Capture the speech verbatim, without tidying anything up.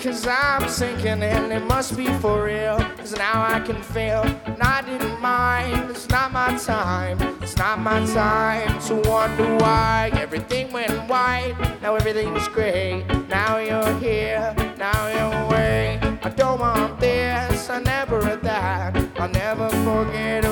Cause I'm sinking and it must be for real. Cause now I can feel, and I didn't mind. It's not my time, it's not my time to wonder why everything went white. Now everything's great, now you're here, now you're away. I don't want this, I never had that. I'll never forget